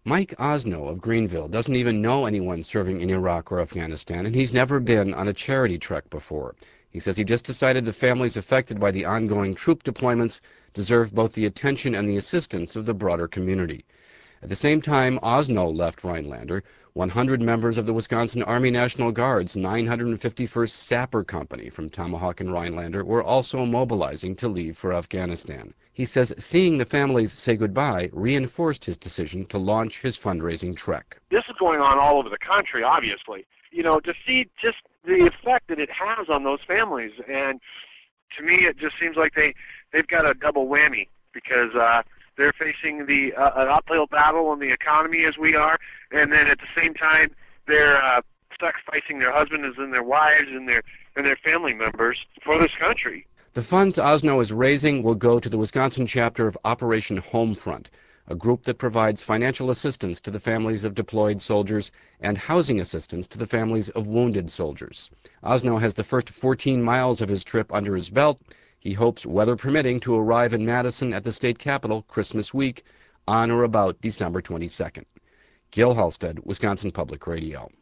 Mike Osno of Greenville doesn't even know anyone serving in Iraq or Afghanistan, and he's never been on a charity trek before. He says he just decided the families affected by the ongoing troop deployments deserve both the attention and the assistance of the broader community. At the same time Osno left Rhinelander, 100 members of the Wisconsin Army National Guard's 951st Sapper Company from Tomahawk and Rhinelander were also mobilizing to leave for Afghanistan. He says seeing the families say goodbye reinforced his decision to launch his fundraising trek. This is going on all over the country, obviously. To see just the effect that it has on those families. And to me, it just seems like they've got a double whammy because they're facing an uphill battle in the economy as we are, and then at the same time they're sacrificing their husbands and their wives and their family members for this country. The funds Osno is raising will go to the Wisconsin chapter of Operation Homefront, a group that provides financial assistance to the families of deployed soldiers and housing assistance to the families of wounded soldiers. Osno has the first 14 miles of his trip under his belt. He hopes, weather permitting, to arrive in Madison at the state capitol Christmas week on or about December 22nd. Gil Halstead, Wisconsin Public Radio.